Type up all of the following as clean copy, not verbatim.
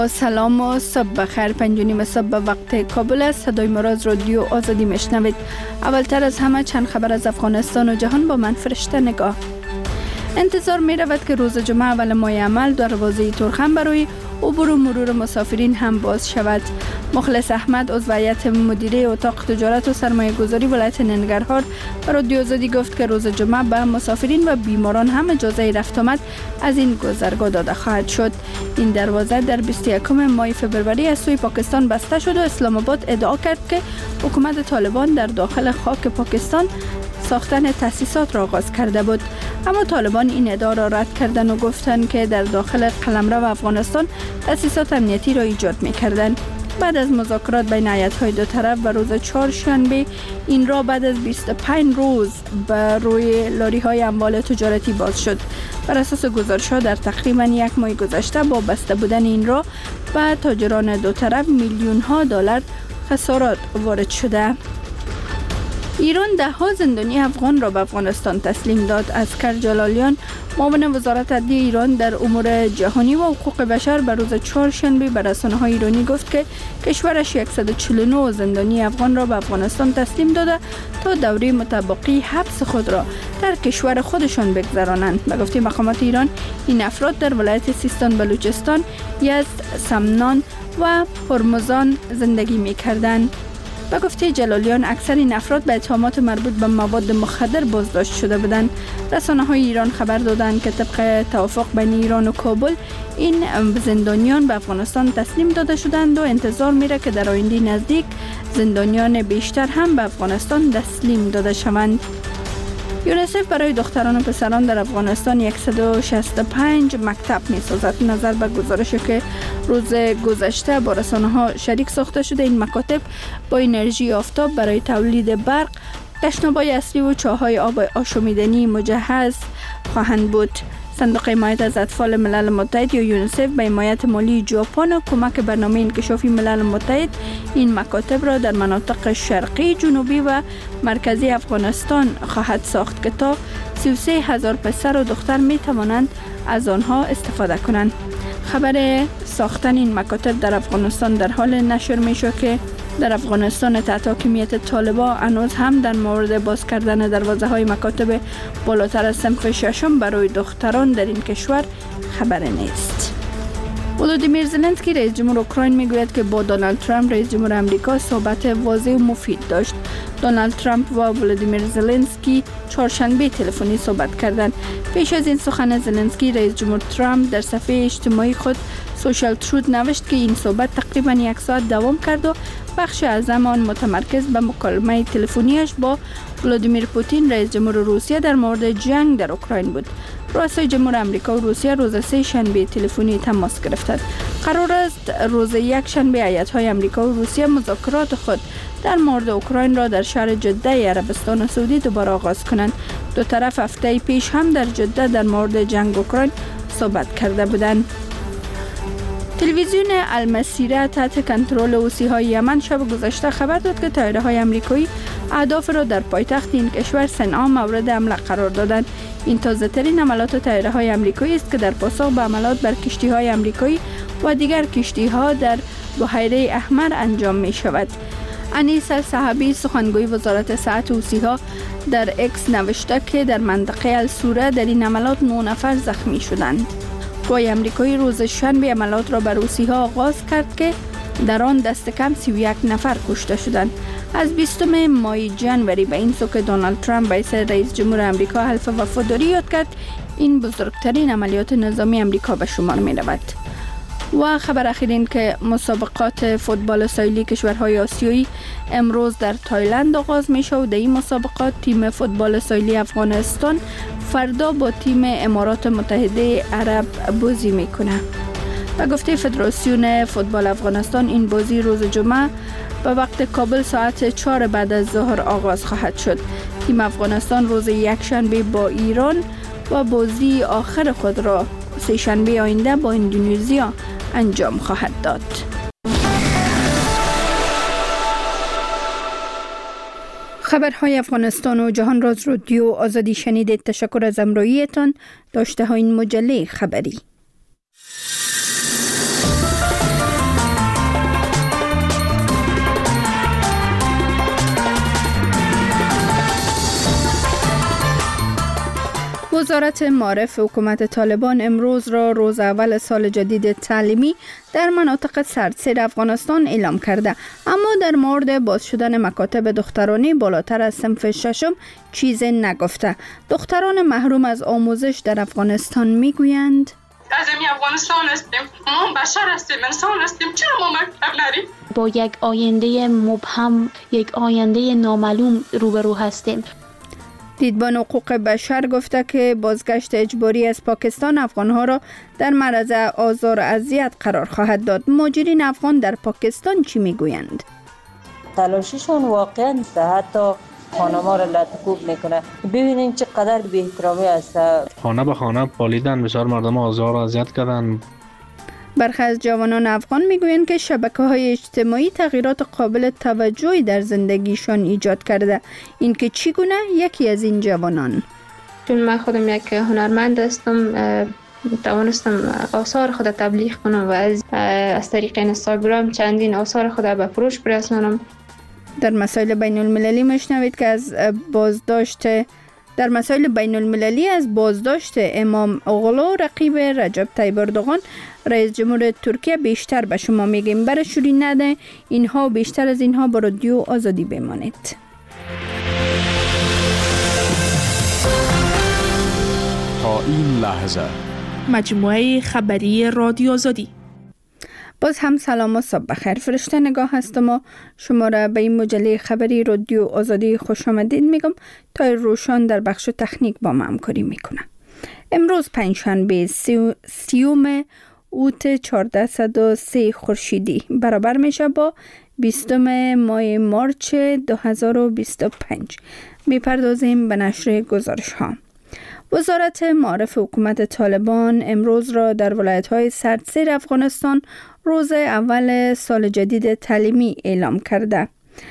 با سلام و صبح بخیر. 5:30 صبح به وقت کابل است. صدای ما را از رادیو آزادی میشنوید. اولتر از همه چند خبر از افغانستان و جهان با من فرشته نگاه. انتظار می رود که روز جمعه اول ماه عمل دروازه تورخم برای عبور و مرور مسافرین هم باز شود. مخلص احمد عضو هیئت مدیره اتاق تجارت و سرمایه گذاری ولایت ننگرهار به رادیو آزادی گفت که روز جمعه به مسافرین و بیماران هم اجازه رفت آمد از این گذرگاه داده خواهد شد. این دروازه در 21 ماه فوریه از سوی پاکستان بسته شد و اسلام آباد ادعا کرد که حکومت طالبان در داخل خاک پاکستان ساختن تأسیسات را آغاز کرده بود، اما طالبان این ادعا را رد کردند و گفتند که در داخل قلمرو افغانستان تأسیسات امنیتی را ایجاد می‌کردند. بعد از مذاکرات بین هیئت‌های دو طرف و روز چهارشنبه این را بعد از 25 روز بر روی لاری‌های اموال تجارتی باز شد. بر اساس گزارش‌ها در تقریباً یک ماه گذشته با بسته بودن این را به تاجران دو طرف میلیون‌ها دلار خسارات وارد شده. ایران 10 زندانی افغان را به افغانستان تسلیم داد. اسکر جلالیان معاون وزارت عدلیه ایران در امور جهانی و حقوق بشر به روز چهارشنبه به رسانه‌های ایرانی گفت که کشورش 149 زندانی افغان را به افغانستان تسلیم داده تا دوره متبقی حبس خود را در کشور خودشان بگذرانند. به گفته مقامات ایران این افراد در ولایت سیستان، بلوچستان، یزد، سمنان و هرمزان زندگی می‌کردند. به گفته جلالیان اکثر این افراد به اتهامات مربوط به مواد مخدر بازداشت شده بودند. رسانه‌های ایران خبر دادند که طبق توافق بین ایران و کابل این زندانیان به افغانستان تسلیم داده شدند و انتظار میره که در آینده نزدیک زندانیان بیشتر هم به افغانستان تسلیم داده شوند. یونیسف برای دختران و پسران در افغانستان 165 مکتب می‌سازد. نظر به گزارشی که روز گذشته با رسانه‌ها شریک ساخته شده، این مکاتب با انرژی آفتاب برای تولید برق، تشناب‌های اصلی و چاه‌های آب آشامیدنی مجهز خواهند بود. صندوق حمایت از اطفال ملل متحد یا یونیسف به حمایت مالی ژاپن و کمک برنامه انکشافی ملل متحد این مکاتب را در مناطق شرقی، جنوبی و مرکزی افغانستان خواهد ساخت که تا 33,000 پسر و دختر می توانند از آنها استفاده کنند. خبر ساختن این مکاتب در افغانستان در حال نشر می شود که در افغانستان تحت حاکمیت طالبان هنوز هم در مورد باز کردن دروازه‌های مکاتب بالاتر از صنف ششم برای دختران در این کشور خبر نیست. ولودیمیر زلنسکی رئیس جمهور اوکراین میگوید که با دونالد ترامپ رئیس جمهور آمریکا صحبت واضح و مفید داشت. دونالد ترامپ و ولودیمیر زلنسکی چهارشنبه تلفنی صحبت کردند. پیش از این سخن زلنسکی، رئیس جمهور ترامپ در صفحه اجتماعی خود سوشال تروت نوشت که این صحبت تقریباً 1 ساعت دوام کرد و بخش اعظم آن متمرکز به مکالمه تلفنیش با ولادیمیر پوتین رئیس جمهور روسیه در مورد جنگ در اوکراین بود. رؤسای جمهور آمریکا و روسیه روز سه شنبه تلفنی تماس گرفتند. قرار است روز یک شنبه هیئت‌های آمریکا و روسیه مذاکرات خود در مورد اوکراین را در شهر جده عربستان سعودی دوباره آغاز کنند. دو طرف هفته پیش هم در جده در مورد جنگ اوکراین صحبت کرده بودند. تلویزیون المسیره تحت کنترل حوثی‌های یمن شب گذشته خبر داد که طیاره‌های آمریکایی اهداف را در پایتخت این کشور صنعا مورد حمله قرار دادند. این تازه‌ترین حملات طیاره‌های آمریکایی است که در پاسخ به حملات بر کشتی‌های آمریکایی و دیگر کشتی‌ها در بحیره احمر انجام می‌شود. انیس الصحابی سخنگوی وزارت صحت حوثی‌ها در اکس نوشته که در منطقه السوره در این حملات 9 نفر زخمی شدند. قوای آمریکایی روز شنبه عملیات را بر حوثی‌ها آغاز کرد که در آن دست کم 31 نفر کشته شدند. از 20 ماه ژانویه به این سو که دونالد ترامپ به حیث رئیس جمهور آمریکا حلف وفاداری یاد کرد، این بزرگترین عملیات نظامی آمریکا به شمار می رود. و خبر اخیر این که مسابقات فوتبال ساحلی کشورهای آسیایی امروز در تایلند آغاز می شود. در این مسابقات تیم فوتبال ساحلی افغانستان فردا با تیم امارات متحده عرب بازی می کنه. به گفته فدراسیون فوتبال افغانستان این بازی روز جمعه به وقت کابل ساعت 4 بعد از ظهر آغاز خواهد شد. تیم افغانستان روز یکشنبه با ایران و بازی آخر خود را سه شنبه آینده با اندونزیا انجام خواهد داد. خبرهای افغانستان و جهان را از رادیو آزادی شنیدید. تشکر از همراهیتان. داشته ها این مجله خبری. وزارت معارف حکومت طالبان امروز را روز اول سال جدید تعلیمی در مناطق سردسیر افغانستان اعلام کرده، اما در مورد باز شدن مکاتب دخترانه بالاتر از صنف ششم چیزی نگفته. دختران محروم از آموزش در افغانستان میگویند عزیمی افغانستان هستیم، ما بشر هستیم، انسان هستیم، چرا ما مکتب نریم؟ با یک آینده مبهم، یک آینده نامعلوم روبرو هستیم. دیدبان حقوق بشر گفته که بازگشت اجباری از پاکستان افغانها را در معرض آزار و اذیت قرار خواهد داد. مهاجرین افغان در پاکستان چی میگویند؟ تلاششون واقعا حتی خانه ما را لطکوب میکنه. ببینیم چقدر بی احترامی است. خانه به خانه پالیدن، بسیار مردم آزار و اذیت کردن. برخی از جوانان افغان میگویند که شبکه‌های اجتماعی تغییرات قابل توجهی در زندگیشان ایجاد کرده. این که چگونه؟ یکی از این جوانان: چون من خودم یک هنرمند هستم، توانستم آثار خود تبلیغ کنم و از طریق اینستاگرام چندین آثار خود به فروش برسانم. در مسائل بین المللی مشنوید که از بازداشت امام اوغلو رقیب رجب طیب اردوغان رئیس جمهور ترکیه بیشتر به شما میگیم. برای شنیدن اینها و بیشتر از اینها با رادیو آزادی بمانید. تا این لحظه مجموعه خبری رادیو آزادی. باز هم سلام و صبح بخیر. فرشته نگاه هستم و شما را به این مجله خبری رادیو آزادی خوش آمدید میگم. تا روشان در بخش تکنیک با ما همکاری میکنه. امروز پنجشنبه 30 اوت 1403 خورشیدی برابر میشه با 20 ماه مارچ 2025. میپردازیم به نشر گزارش ها. وزارت معارف حکومت طالبان امروز را در ولایت‌های سردسیر افغانستان روز اول سال جدید تعلیمی اعلام کرده.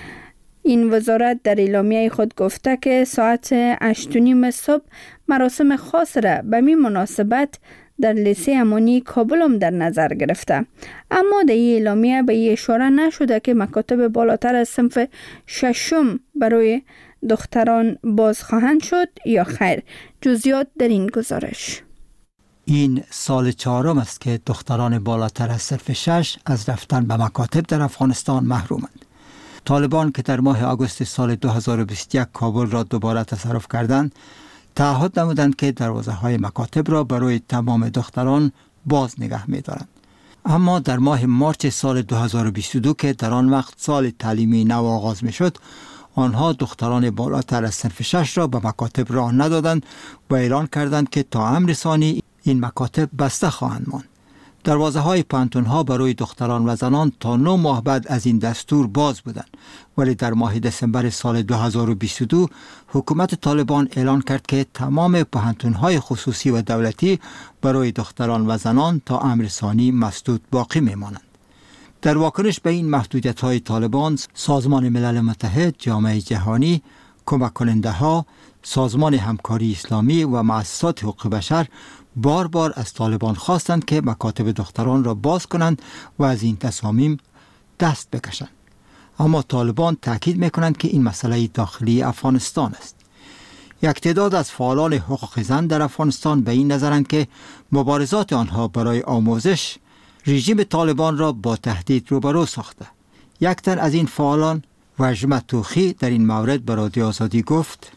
این وزارت در اعلامیه خود گفته که ساعت 8:30 صبح مراسم خاص را به می مناسبت در لیسه امانی کابل هم در نظر گرفته. اما در این اعلامیه به این اشاره نشده که مکاتب بالاتر از صنف ششم برای دختران باز خواهند شد یا خیر. جزئیات در این گزارش. این سال چهارم است که دختران بالاتر از صنف 6 از رفتن به مکاتب در افغانستان محرومند. طالبان که در ماه آگوست سال 2021 کابل را دوباره تصرف کردند، تعهد نمودند که دروازه‌های مکاتب را برای تمام دختران باز نگه می‌دارند. اما در ماه مارچ سال 2022 که در آن وقت سال تعلیمی نو آغاز می‌شد، آنها دختران بالاتر از صنف 6 را به مکاتب راه ندادند و اعلان کردند که تا امر ثانی این مکاتب بسته خواهند ماند. دروازه‌های پانتون‌ها برای دختران و زنان تا 9 ماه بعد از این دستور باز بودند، ولی در ماه دسامبر سال 2022 حکومت طالبان اعلان کرد که تمام پانتون‌های خصوصی و دولتی برای دختران و زنان تا امر ثانی مسدود باقی می‌مانند. در واکنش به این محدودیت‌های طالبان، سازمان ملل متحد، جامعه جهانی، کمک کننده‌ها، سازمان همکاری اسلامی و مؤسسات حقوق بشر بار بار از طالبان خواستند که مکاتب دختران را باز کنند و از این تصامیم دست بکشند. اما طالبان تاکید می‌کنند که این مسئله داخلی افغانستان است. یک تعداد از فعالان حقوق زن در افغانستان به این نظرند که مبارزات آنها برای آموزش رژیم طالبان را با تهدید روبرو ساخته. یک تن از این فعالان، وجمه توخی، در این مورد به رادیو آزادی گفت: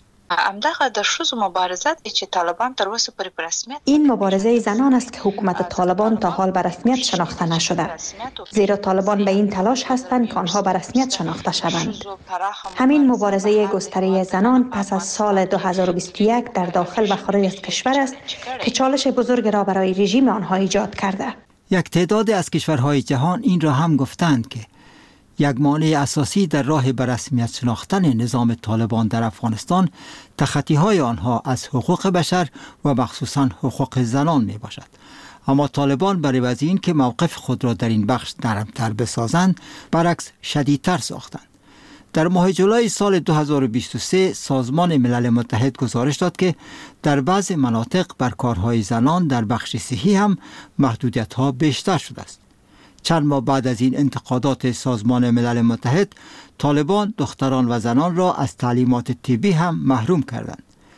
این مبارزه زنان است که حکومت طالبان تا حال به رسمیت شناخته نشده، زیرا طالبان به این تلاش هستند که آنها به رسمیت شناخته شوند. همین مبارزه گستره زنان پس از سال 2021 در داخل و خارج از کشور است که چالش بزرگ را برای رژیم آنها ایجاد کرده. یک تعداد از کشورهای جهان این را هم گفتند که یک مانع اساسی در راه به رسمیت شناختن نظام طالبان در افغانستان تخطی‌های آنها از حقوق بشر و مخصوصاً حقوق زنان می باشد. اما طالبان برای از این که موقف خود را در این بخش نرمتر بسازند، برعکس شدیدتر ساختند. در ماه جولای سال 2023 سازمان ملل متحد گزارش داد که در بعض مناطق بر کارهای زنان در بخش صحی هم محدودیت‌ها بیشتر شده است. چند ماه بعد از این انتقادات سازمان ملل، طالبان دختران و زنان را از تعلیمات طبی هم محروم کردند.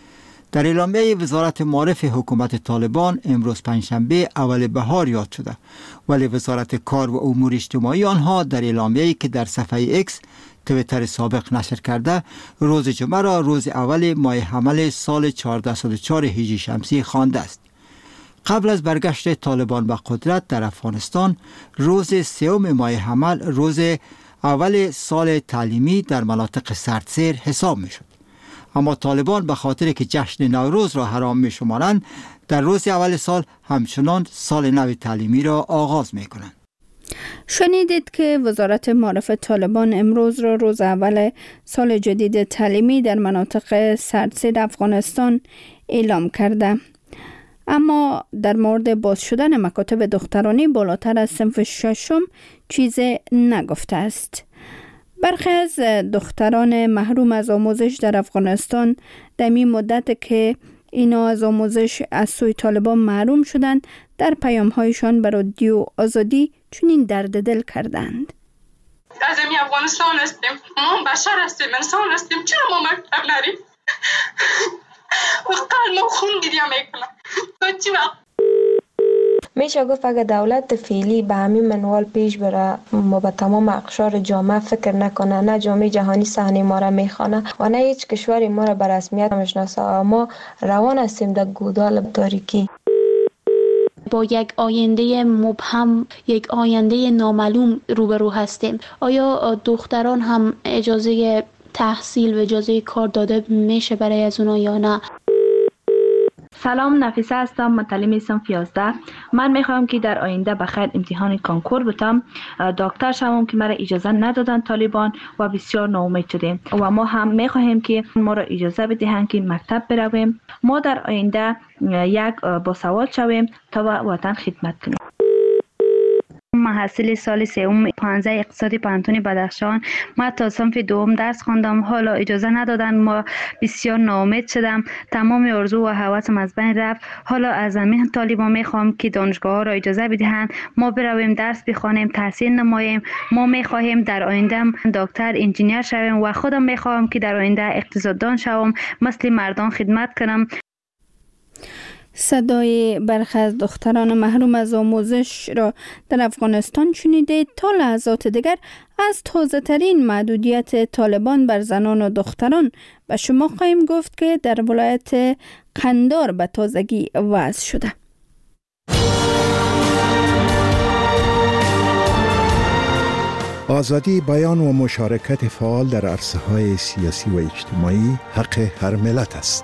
در اعلامیه وزارت معارف حکومت طالبان امروز پنجشنبه اول بهار یاد شده، ولی وزارت کار و امور اجتماعی آنها در اعلامیه‌ای که در صفحه ایکس تویتر سابق نشر کرده روز جمعه را روز اول ماه حمل سال 1404 هجری شمسی خوانده است. قبل از برگشت طالبان به قدرت در افغانستان روز سوم ماه حمل روز اول سال تعلیمی در مناطق سردسیر حساب می شد. اما طالبان به خاطر که جشن نوروز را حرام می شمارند در روز اول سال همچنان سال نو تعلیمی را آغاز می کنند. شنیدید که وزارت معارف طالبان امروز را روز اول سال جدید تعلیمی در مناطق سردسیر افغانستان اعلام کرده. اما در مورد باز شدن مکاتب دخترانی بالاتر از صنف ششم چیزی نگفته است. برخی از دختران محروم از آموزش در افغانستان در این مدت که اینا از آموزش از سوی طالبان محروم شدند در پیام‌هایشان به رادیو آزادی چنین درد دل کردند. از این افغانستان هستیم، ما بشر هستیم، انسان هستیم، چرا ما مکتب نریم؟ وقت ما خون گریه میکنم. تو چی وقت؟ میشه گفت اگر دولت فعلی به همین منوال پیش بره ما به تمام اقشار جامعه فکر نکنه، نه جامعه جهانی صحنه ما را میخوانه و نه هیچ کشوری ما را به رسمیت میشناسه، ما روان هستیم در گودال تاریکی با یک آینده مبهم، یک آینده نامعلوم روبرو هستیم. آیا دختران هم اجازه تحصیل و اجازه کار داده میشه برای از اونا یا نه؟ سلام، نفیسه هستم، متعلم صنف 11. من میخوام که در آینده بخیر امتحان کانکور بتم، دکتر شوم که مرا اجازه ندادن طالبان و بسیار ناامید شدیم و ما هم میخواهیم که ما را اجازه بدهند که مکتب برویم. ما در آینده یک باسواد شویم تا وطن خدمت کنیم. محصل سال سوم پانزه اقتصادی پانتون بدخشان. من تا صنف دوم درس خواندم، حالا اجازه ندادن، ما بسیار ناامید شدم، تمام آرزو و هوسم از بین رفت. حالا از همین طالبان میخوام که دانشگاه ها را اجازه بدهند ما برویم درس بخوانیم، تحصیل نماییم. ما میخواهیم در آینده دکتر، انجینیر شویم و خودم میخوام که در آینده اقتصاددان شوم، مثل مردان خدمت کنم. صدای برخی از دختران محروم از آموزش را در افغانستان شنیدید. تا لحظات دیگر از تازه ترین محدودیت طالبان بر زنان و دختران به شما خواهیم گفت که در ولایت قندار به تازگی وضع شده. آزادی بیان و مشارکت فعال در عرصه‌های سیاسی و اجتماعی حق هر ملت است.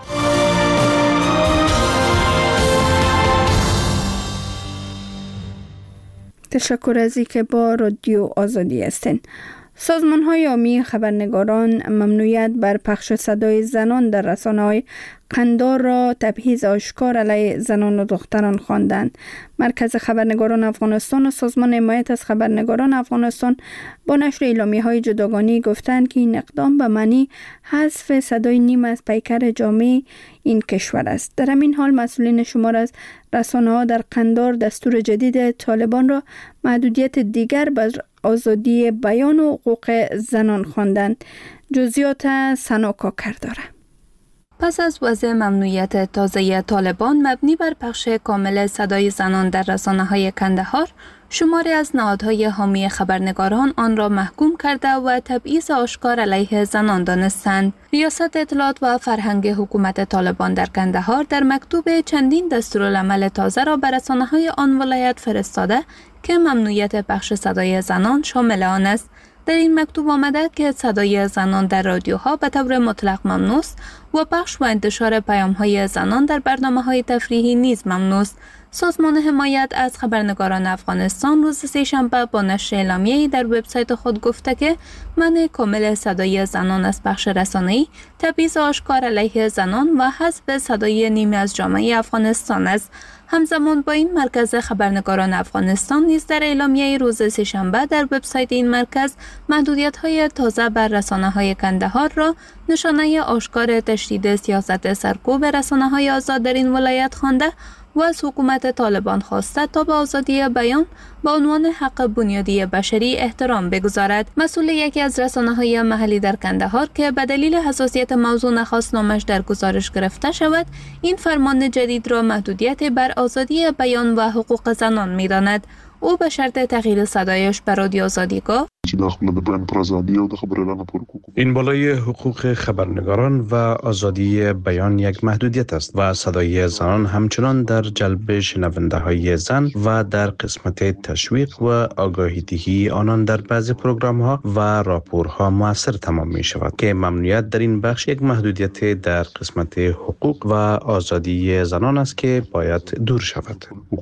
تشکر از اینکه با رادیو آزادی هستین. سازمان‌های عامی خبرنگاران ممنوعیت بر پخش صدای زنان در رسانه‌های قندار را تبعیض آشکار علیه زنان و دختران خواندند. مرکز خبرنگاران افغانستان و سازمان حمایت از خبرنگاران افغانستان با نشر اعلامیه‌های جداگانه گفتند که این اقدام به معنی حذف صدای نیم از پیکر جامعه این کشور است. در همین حال مسئولین شمار از رسانه‌ها در قندار دستور جدید طالبان را محدودیت دیگر بر آزادی بیان و حقوق زنان خواندند. جزئیات سنا کاکر داره. پس از وضع ممنوعیت تازه طالبان مبنی بر پخش کامل صدای زنان در رسانه‌های کندهار، شماری از نهادهای حامی خبرنگاران آن را محکوم کرده و تبعیض آشکار علیه زنان دانستند. ریاست اطلاعات و فرهنگ حکومت طالبان در کندهار در مکتوب چندین دستورالعمل تازه را بر رسانه‌های آن ولایت فرستاده که ممنوعیت پخش صدای زنان شامل آن است. در این مکتوب آمده که صدای زنان در رادیوها به طور مطلق ممنوع است و پخش و انتشار پیام‌های زنان در برنامه‌های تفریحی نیز ممنوع است. سازمان حمایت از خبرنگاران افغانستان روز سه‌شنبه با نشر اعلامیه‌ای در وبسایت خود گفته که منع کامل صدای زنان از پخش رسانه‌ای تبعیض آشکار علیه زنان و حذف صدای نیمی از جامعه افغانستان است. همزمان با این مرکز خبرنگاران افغانستان نیز در اعلامیه روز سه‌شنبه در وبسایت این مرکز محدودیت‌های تازه بر رسانه‌های کندهار را نشانه آشکار تشدید سیاست سرکوب رسانه‌های آزاد در این ولایت خوانده و از حکومت طالبان خواسته تا به آزادی بیان با عنوان حق بنیادی بشری احترام بگذارد. مسئول یکی از رسانه‌های محلی در کندهار که به دلیل حساسیت موضوع نخواست نامش در گزارش گرفته شود، این فرمان جدید را محدودیت بر آزادی بیان و حقوق زنان می‌داند. او به شرط تغییر صدایش به رادیو آزادی گفت: این بالای حقوق خبرنگاران و آزادی بیان یک محدودیت است و صدای زنان همچنان در جلب شنونده های زن و در قسمت تشویق و آگاهی دهی آنان در بعضی پروگرام ها و راپورها مؤثر تمام می شود که ممنوعیت در این بخش یک محدودیت در قسمت حقوق و آزادی زنان است که باید دور شود.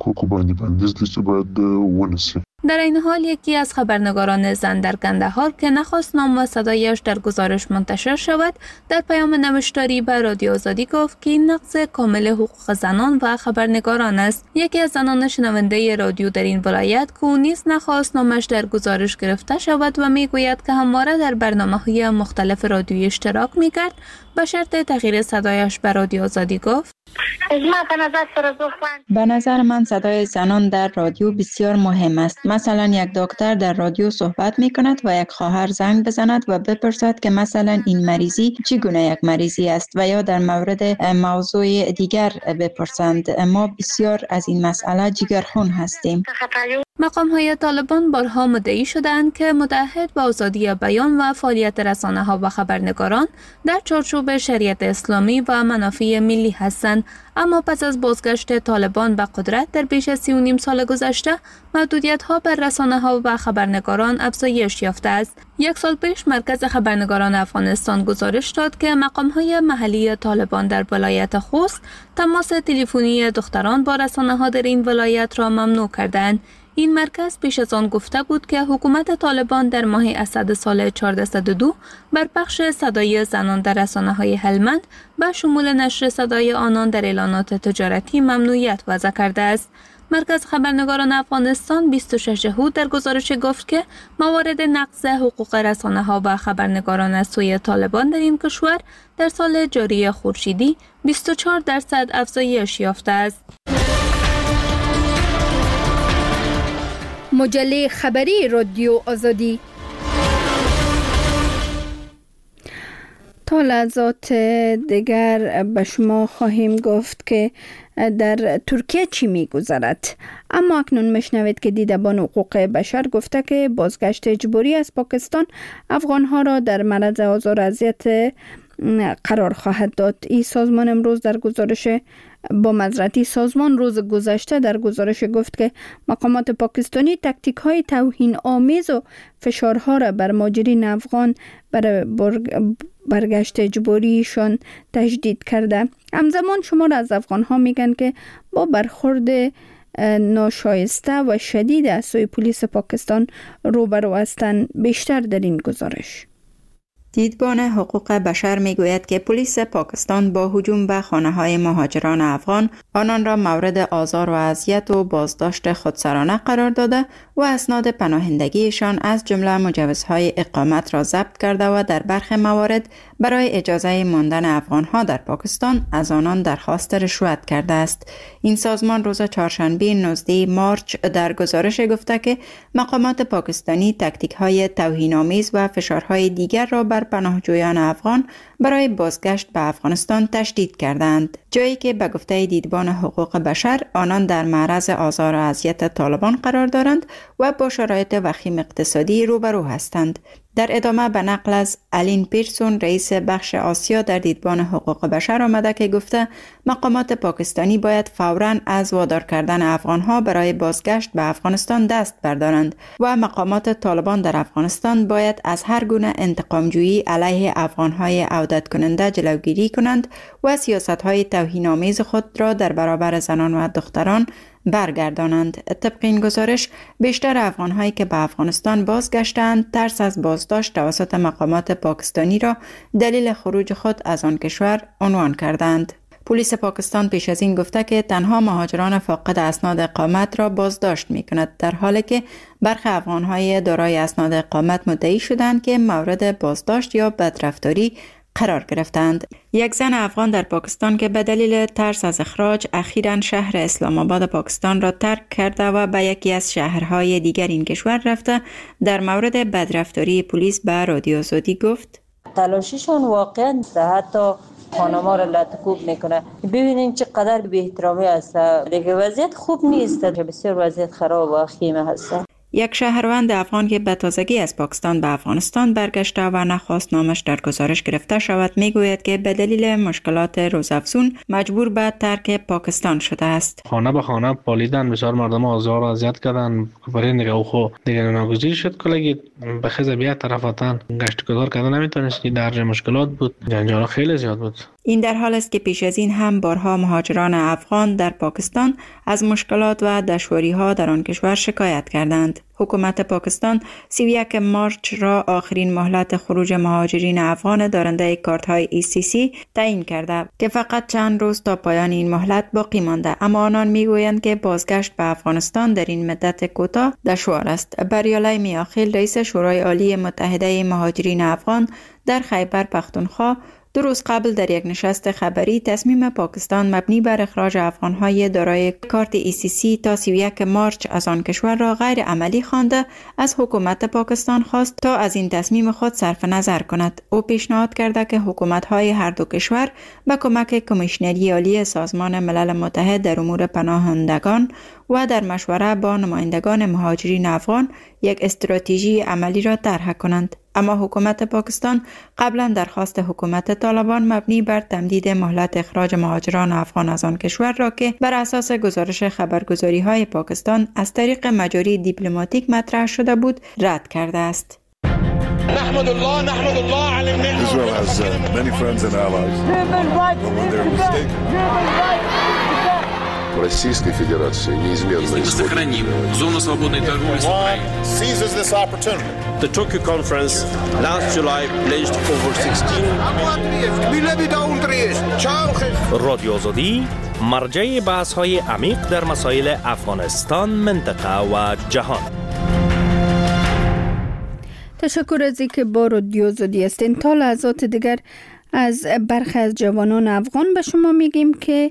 در این حال یکی از خبرنگاران زن در کندهار که نخواست نام و صدایش در گزارش منتشر شود، در پیام نوشتاری به رادیو آزادی گفت که این نقض کامل حقوق زنان و خبرنگاران است. یکی از زنان شنونده رادیو در این ولایت که او نیز نخواست نامش در گزارش گرفته شود و میگوید که همواره در برنامه‌های مختلف رادیویی اشتراک می‌کرد، به شرط تغییر صدایش به رادیو آزادی گفت: به نظر من صدای زنان در رادیو بسیار مهم است. مثلا یک دکتر در رادیو صحبت می کند و یک خواهر زنگ بزند و بپرسد که مثلا این مریضی چگونه یک مریضی است و یا در مورد موضوع دیگر بپرسند. ما بسیار از این مسئله جگرخون هستیم. مقام‌های طالبان بارها مدعی شدند که متعهد به آزادی بیان و فعالیت رسانه‌ها و خبرنگاران در چارچوب شریعت اسلامی و منافع ملی هستند، اما پس از بازگشت طالبان به قدرت در بیش از 3.5 سال گذشته، محدودیت‌ها بر رسانه‌ها و خبرنگاران افزایش یافته است. 1 سال پیش مرکز خبرنگاران افغانستان گزارش داد که مقام‌های محلی طالبان در ولایت خوست تماس تلفنی دختران با رسانه‌ها در این ولایت را ممنوع کردند. این مرکز پیش از آن گفته بود که حکومت طالبان در ماه اسد سال 1402 بر پخش صدای زنان در رسانه‌های هلمند به شمول نشر صدای آنان در اعلانات تجارتی ممنوعیت وضع کرده است. مرکز خبرنگاران افغانستان 26 یهود در گزارش گفت که موارد نقض حقوق رسانه‌ها و خبرنگاران از سوی طالبان در این کشور در سال جاری خورشیدی 24% افزایش یافته است. مجله خبری رادیو آزادی. تا لحظات دیگر به شما خواهیم گفت که در ترکیه چی می‌گذرد. اما اکنون میشنوید که دیدبان حقوق بشر گفته که بازگشت اجباری از پاکستان افغان‌ها را در معرض آزار و اذیت قرار خواهد داد. این سازمان امروز در گزارش سازمان روز گذشته در گزارش گفت که مقامات پاکستانی تاکتیک‌های توهین آمیز و فشارها را بر مهاجرین افغان برای برگشت اجباریشان تشدید کرده. همزمان شمار از افغان‌ها میگن که با برخورد ناشایسته و شدید از سوی پلیس پاکستان روبرو هستند. بیشتر در این گزارش. دیدبان حقوق بشر میگوید که پلیس پاکستان با هجوم به خانه‌های مهاجران افغان آنان را مورد آزار و اذیت و بازداشت خودسرانه قرار داده و اسناد پناهندگیشان از جمله مجوزهای اقامت را ضبط کرده و در برخی موارد برای اجازه ماندن افغان‌ها در پاکستان از آنان درخواست رشوت کرده است. این سازمان روز چهارشنبه 19 مارچ در گزارش گفته که مقامات پاکستانی تاکتیک‌های توهین‌آمیز و فشارهای دیگر را بر پناهجویان افغان برای بازگشت به افغانستان تشدید کردند، جایی که به گفته دیدبان حقوق بشر آنان در معرض آزار و اذیت طالبان قرار دارند و با شرایط وخیم اقتصادی روبرو هستند. در ادامه به نقل از الین پیرسون رئیس بخش آسیا در دیدبان حقوق بشر آمده که گفته مقامات پاکستانی باید فوراً از وادار کردن افغانها برای بازگشت به افغانستان دست بردارند و مقامات طالبان در افغانستان باید از هر گونه انتقامجویی علیه افغانهای عودت کننده جلوگیری کنند و سیاست‌های توهین‌آمیز خود را در برابر زنان و دختران برگردانند. طبق این گزارش بیشتر افغان‌هایی که به افغانستان بازگشتند ترس از بازداشت توسط مقامات پاکستانی را دلیل خروج خود از آن کشور عنوان کردند. پلیس پاکستان پیش از این گفته که تنها مهاجران فاقد اسناد اقامت را بازداشت می‌کند، در حالی که برخی افغان‌های دارای اسناد اقامت مدعی شدند که مورد بازداشت یا بدرفتاری قرار گرفتند. یک زن افغان در پاکستان که به دلیل ترس از اخراج اخیراً شهر اسلام آباد پاکستان را ترک کرده و به یکی از شهرهای دیگر این کشور رفته، در مورد بدرفتاری پلیس به رادیو آزادی گفت: تلاشیشون واقعا حتی خانما را لطکوب میکنه. ببینین چقدر بی احترامی است. دیگه وضعیت خوب نیست، بسیار وضعیت خراب و خیمه هست. یک شهروند افغان که به تازگی از پاکستان به افغانستان برگشته و نخواست نامش در گزارش گرفته شود میگوید که به دلیل مشکلات روزافزون مجبور به ترک پاکستان شده است. خانه به خانه پالیدن، بسیار مردم آزار و اذیت کردن. برای دیگه خو دیگه ناگزیر شد کلگی به خزه بیا طرفاتن گشت گذار کردن نمیتونست، در مشکلات بود، جنجال خیلی زیاد بود. این در حال است که پیش از این هم بارها مهاجران افغان در پاکستان از مشکلات و دشواری‌ها در آن کشور شکایت کردند. حکومت پاکستان 31 مارچ را آخرین مهلت خروج مهاجرین افغان دارنده کارت‌های ECC تعیین کرده که فقط چند روز تا پایان این مهلت باقی مانده، اما آنان میگویند که بازگشت به افغانستان در این مدت کوتاه دشوار است. بریالای میاخیل، رئیس شورای عالی متحده مهاجرین افغان در خیبر پختونخوا، 2 روز قبل در یک نشست خبری تصمیم پاکستان مبنی بر اخراج افغان‌های دارای کارت ECC تا 31 مارچ از آن کشور را غیر عملی خوانده، از حکومت پاکستان خواست تا از این تصمیم خود صرف نظر کند. او پیشنهاد کرده که حکومت‌های هر دو کشور با کمک کمیشنری عالی سازمان ملل متحد در امور پناهندگان و در مشوره با نمایندگان مهاجرین افغان یک استراتژی عملی را طرح کنند. اما حکومت پاکستان قبلا درخواست حکومت طالبان مبنی بر تمدید مهلت اخراج مهاجران افغان از آن کشور را که بر اساس گزارش خبرگزاری‌های پاکستان از طریق مجاری دیپلماتیک مطرح شده بود رد کرده است. نحمد الله على Israel has many friends and allies. Российской Федерации неизменно сохраним зону свободной торговли с Украиной. seizes this opportunity. The Tokyo conference last July pledged over 16 رادیو آزادی مرجع بحث‌های عمیق در مسائل افغانستان، منطقه و جهان. تشکر از اینکه با رادیو آزادی هستین. تا لحظات دیگر از برخی از جوانان افغان به شما میگیم که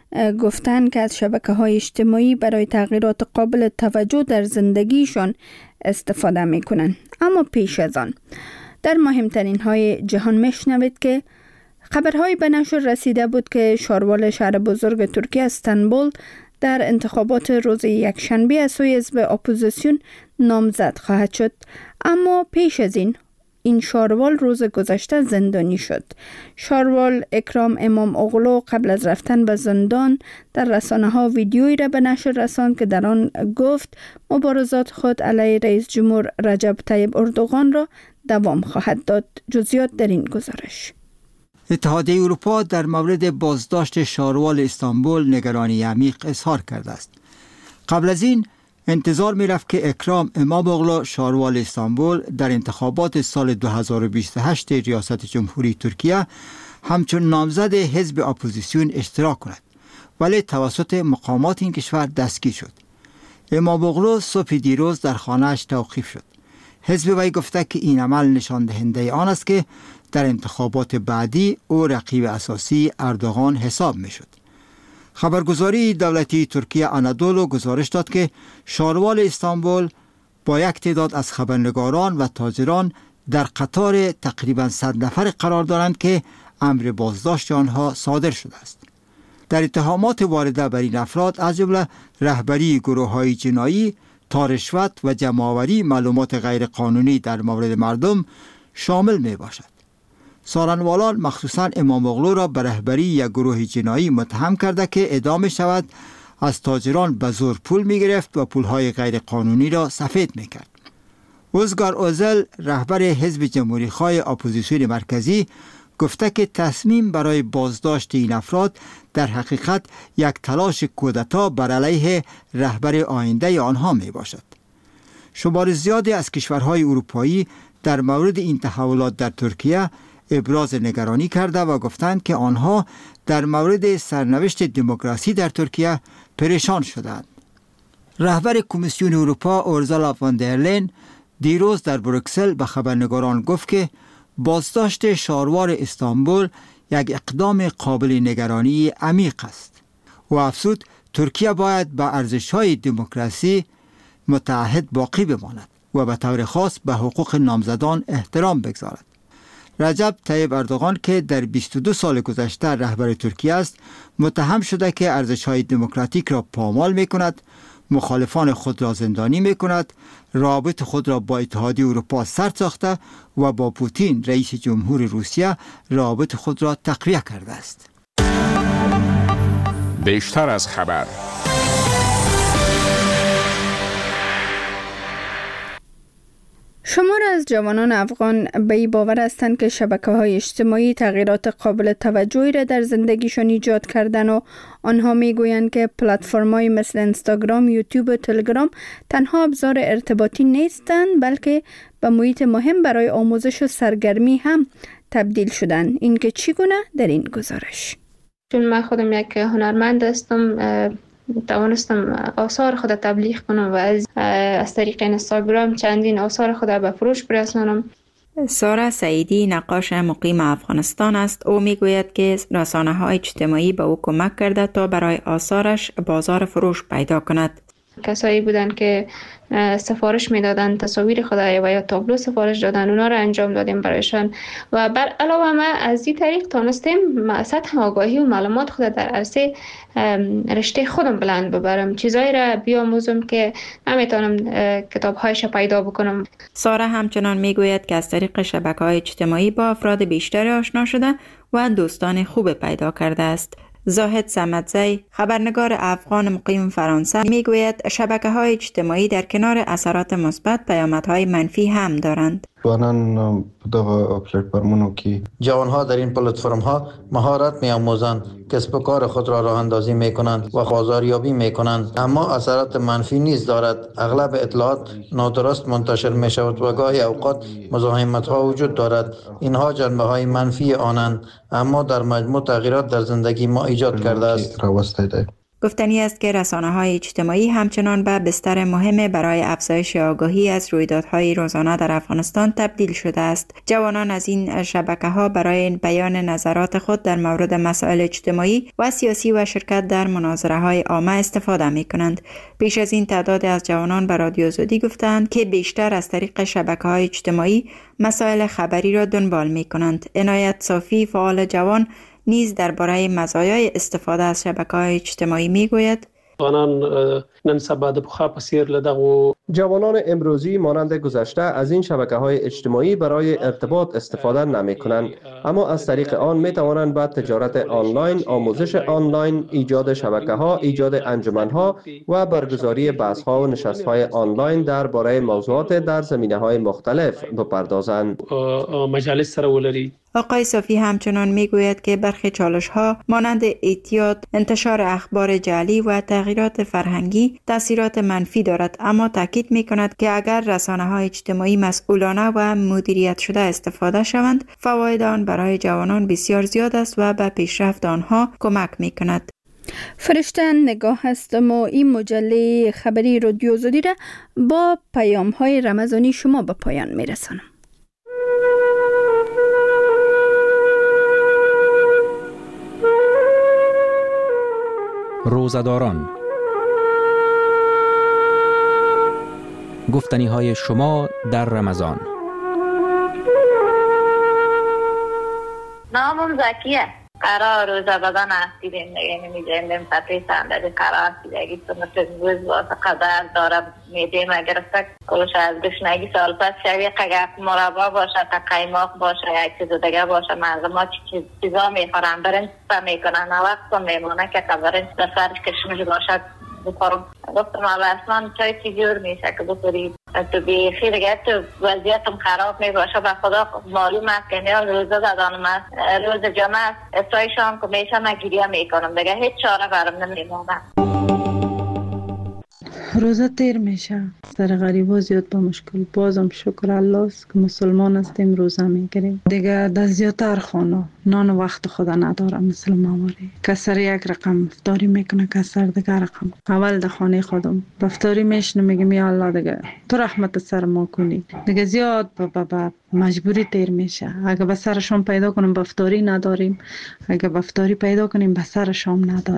گفتن که از شبکه‌های اجتماعی برای تغییرات قابل توجه در زندگیشان استفاده میکنن. اما پیش از آن در مهمترین های جهان میشنوید که خبرهای به نشر رسیده بود که شاروال شهر بزرگ ترکیه استانبول در انتخابات روز یکشنبه از سوی حزب اپوزیسیون نامزد خواهد شد. اما پیش از این شاروال روز گذشته زندانی شد. شاروال اکرام امام اغلو قبل از رفتن به زندان در رسانه‌ها ویدیویی را به نشر رساند که در آن گفت مبارزات خود علیه رئیس جمهور رجب طیب اردوغان را دوام خواهد داد. جزئیات در این گزارش. اتحادیه اروپا در مورد بازداشت شاروال استانبول نگرانی عمیق اظهار کرده است. قبل از این انتظار می رفت که اکرام امام اغلو شاروال استانبول در انتخابات سال 2028 ریاست جمهوری ترکیه همچون نامزد حزب اپوزیسیون اشتراک کند، ولی توسط مقامات این کشور دستگیر شد. امام اغلو صبح دیروز در خانه‌اش توقیف شد. حزب وی گفته که این عمل نشان دهنده آن است که در انتخابات بعدی او رقیب اساسی اردوغان حساب می شد. خبرگزاری دولتی ترکیه آنادولو گزارش داد که شاروال استانبول با یک تعداد از خبرنگاران و تاجران در قطار تقریباً 100 نفر قرار دارند که امر بازداشت آنها صادر شده است. در اتهامات وارده بر این افراد از جمله رهبری گروه‌های جنایی، تا رشوت و جمع‌آوری معلومات غیرقانونی در مورد مردم شامل می باشد. سارنوالان مخصوصاً امام اغلو را به رهبری یک گروه جنایی متهم کرده که ادعا شود از تاجران به زور پول می گرفت و پولهای غیرقانونی را سفید می کرد. اوزگار اوزل رهبر حزب جمهوری خواه اپوزیسیون مرکزی گفته که تصمیم برای بازداشت این افراد در حقیقت یک تلاش کودتا بر علیه رهبر آینده آنها می باشد. شمار زیادی از کشورهای اروپایی در مورد این تحولات در ترکیه ابراز نگرانی کرده و گفتند که آنها در مورد سرنوشت دموکراسی در ترکیه پریشان شدند. رهبر کمیسیون اروپا اورزالا فون در لین دیروز در بروکسل به خبرنگاران گفت که بازداشت شاروار استانبول یک اقدام قابل نگرانی عمیق است. و افزود ترکیه باید به ارزش‌های دموکراسی متعهد باقی بماند و به طور خاص به حقوق نامزدان احترام بگذارد. رجب طیب اردوغان که در 22 سال گذشته رهبر ترکیه است، متهم شده که ارزش‌های دموکراتیک را پامال می‌کند، مخالفان خود را زندانی می‌کند، رابط خود را با اتحادیه اروپا سر ساخته و با پوتین رئیس جمهور روسیه رابط خود را تقویه کرده است. بیشتر از خبر. شمار از جوانان افغان به این باور هستند که شبکه‌های اجتماعی تغییرات قابل توجهی را در زندگیشان ایجاد کردن و آنها میگویند که پلتفرم‌های مثل اینستاگرام، یوتیوب و تلگرام تنها ابزار ارتباطی نیستند، بلکه به محیط مهم برای آموزش و سرگرمی هم تبدیل شدند. این که چگونه در این گزارش. چون من خودم یک هنرمند هستم، توانستم آثار خود تبلیغ کنم و از طریق اینستاگرام چندین آثار خود به فروش برسانم. سارا سعیدی نقاش مقیم افغانستان است. او میگوید که رسانه‌های اجتماعی به او کمک کرده تا برای آثارش بازار فروش پیدا کند. کسایی بودن که سفارش میدادن تصاویر خود و یا تابلو سفارش دادن، اونا رو انجام دادیم برایشان و بر علاوه ما از این طریق تونستیم سطح آگاهی و معلومات خود در عرصه رشته خودم بلند ببرم، چیزایی را بیاموزم که نمیتونم کتاب‌هایش پیدا بکنم. سارا همچنان میگوید که از طریق شبکه‌های اجتماعی با افراد بیشتری آشنا شده و دوستان خوب پیدا کرده است. زاهد صمدزی، خبرنگار افغان مقیم فرانسه، میگوید شبکه‌های اجتماعی در کنار اثرات مثبت پیامدهای منفی هم دارند. جوانان در پلتفرم‌ها که جوانها در این پلتفرم‌ها مهارت می‌آموزند، کسب و کار خود را راه اندازی می‌کنند و بازاریابی می‌کنند، اما اثرات منفی نیز دارد. اغلب اطلاعات نادرست منتشر می‌شود و گاهی اوقات مزاحمت‌ها وجود دارد. اینها جنبه‌های منفی آنند، اما در مجموع تغییرات در زندگی ما ایجاد کرده است. گفتنی است که رسانه‌های اجتماعی همچنان به بستر مهم برای افزایش آگاهی از رویدادهای روزانه در افغانستان تبدیل شده است. جوانان از این شبکه‌ها برای بیان نظرات خود در مورد مسائل اجتماعی و سیاسی و شرکت در مناظره‌های عامه استفاده می‌کنند. پیش از این تعداد از جوانان به رادیو زودی گفتند که بیشتر از طریق شبکه‌های اجتماعی مسائل خبری را دنبال می‌کنند. عنایت صافی، فعال جوان، نیز درباره مزایای استفاده از شبکه‌های اجتماعی میگوید: جوانان امروزی مانند گذشته از این شبکه‌های اجتماعی برای ارتباط استفاده نمی‌کنند، اما از طریق آن می‌توانند به تجارت آنلاین، آموزش آنلاین، ایجاد شبکه‌ها، ایجاد انجمن‌ها و برگزاری بحث‌ها و نشست‌های آنلاین درباره موضوعات در زمینه‌های مختلف بپردازند. مجالس سره ولري. آقای صافی همچنان میگوید که برخی چالش‌ها مانند اعتیاد، انتشار اخبار جعلی و تغییرات فرهنگی تاثیرات منفی دارد، اما تاکید می‌کند که اگر رسانه‌های اجتماعی مسئولانه و مدیریت شده استفاده شوند، فواید آن برای جوانان بسیار زیاد است و به پیشرفت آنها کمک می‌کند. فرشته نگاه هستم و این مجله خبری رادیو زودی را با پیام‌های رمضانی شما به پایان می‌رسانم. روزه‌داران، گفتنی‌های شما در رمضان. نامم زکیه. قرار روزه بدن دیدیم دیگه نمی‌جیم پتی صندلی قرار دیگه تو مثل روز واسه قدر دارم میدیم اگر است کلش از گشنگی سال پس شوی قگق مربا باشه تا قیماق باشه یک چیز دیگه باشه مردم ها چیزا میخورن برنج میکنن وقت میمونه که برنج در سرش کشمش باشه بخورم. گفتم اصلا چای چی جور میشه که بخورید تو بیخی دیگه تو وضعیتم خراب میباشه به خدا معلوم است که نیاز روزه زدانم است روز جمعه استای شام که میشه من گریه میکنم دیگه هیچ چاره برم نمیمونه. روزه تیر میشه، سر غریبا زیاد به مشکل. بازم شکر الله است که مسلمان هستیم، روزه میگیریم دیگه. در زیادتر خانه نان وقت خدا نداره مثل مواری، کسر یک رقم افطاری میکنه، کسر دیگه رقم. اول در خانه خودم افطاری میشنم میگم یا الله دیگه تو رحمت سر ما کنی دیگه. زیاد به مجبوری تیر میشه. اگه به سر شام پیدا کنیم به افطاری نداریم، اگه به افطاری پیدا کنیم به سر شام نداریم.